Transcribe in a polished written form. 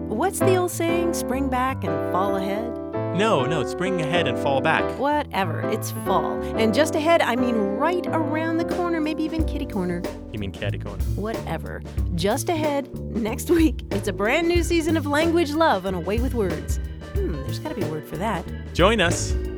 What's the old saying? Spring back and fall ahead? No, spring ahead and fall back. Whatever, it's fall. And just ahead, I mean right around the corner, maybe even kitty corner. You mean catty corner. Whatever. Just ahead, next week, it's a brand new season of Language Love on A Way with Words. There's gotta be a word for that. Join us.